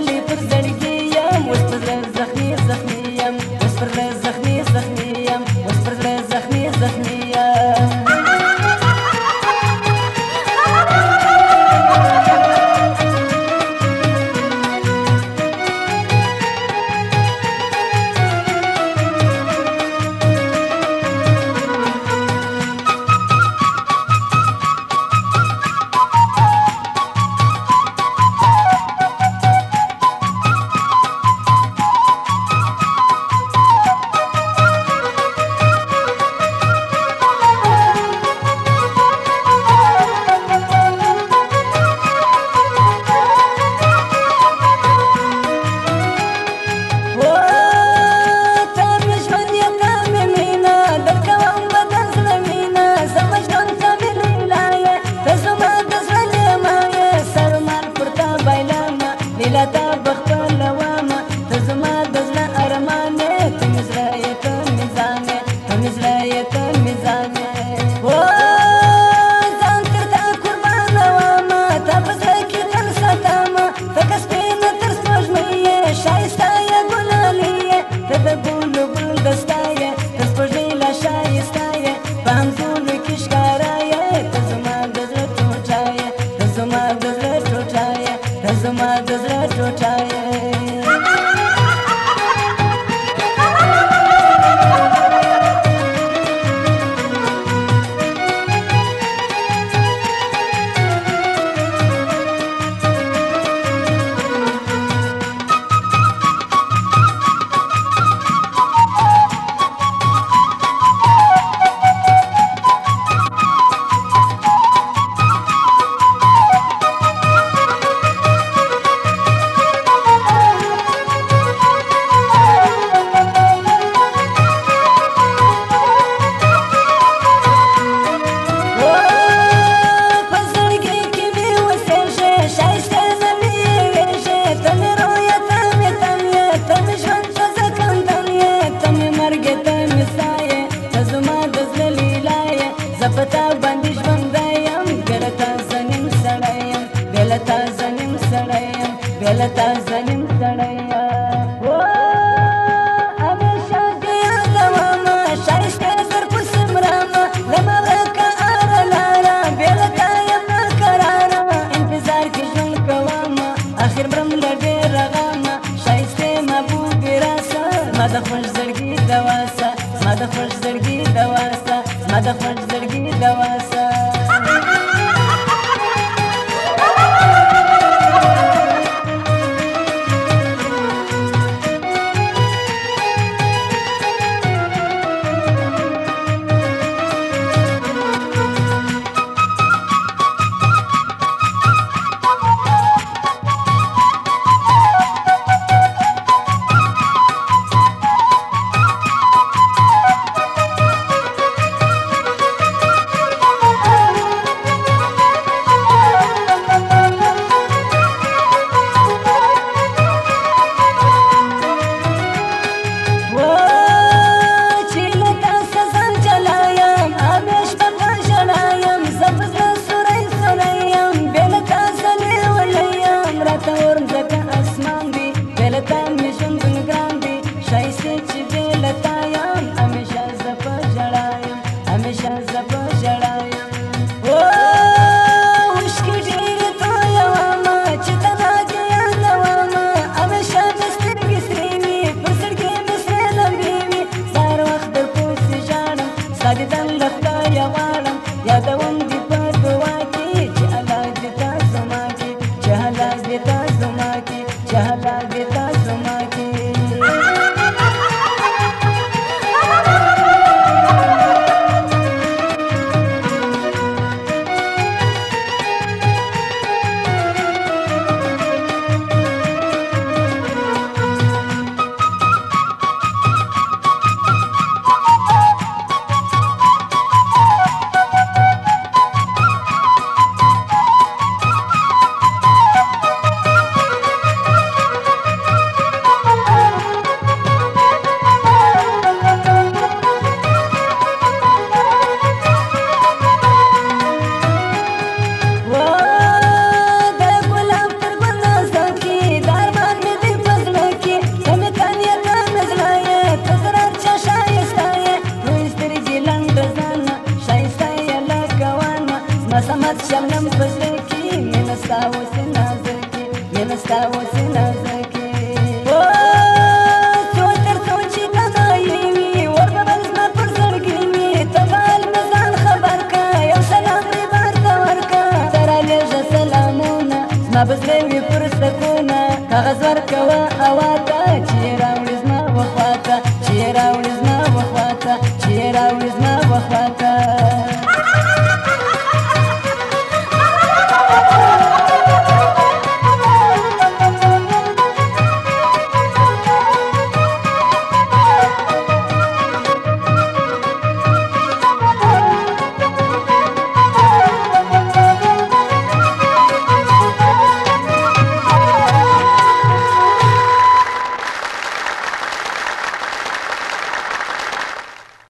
ولې پر زړګي یم اوس پر زړه زخمي زخمي یم اوس پر زړه زخمي زخمي یم اوس پر زړه زخمي زخمي یم زما د زړه ټوټه یې پتا باندې ژوند یم بېله تا زه نیم سړی یم بېله تا زه نیم سړی یم بېله تا زه نیم سړی یم همیشه دې یادومه ښایسته درپسې مرمه له ما ورکه هره لاره بېله تا یم ناقراره انتظار کې ژوند کومه اخر مرم له ډېره غمه ښایستې محبوبې راسه زما د خوږ زړګي دوا سه زما د خوږ زړګي دوا سه زما د خوږ زړګي دوا سه پسې نازکې څو تر څو چې تنهایي وي ور به بل زما پر زړګي وي ته بال مې ځان خبر که یو سلام مې بار ته ورکه ته رالېږه سلامونه زما به زړه وي پر سکونه کاغذ ورکه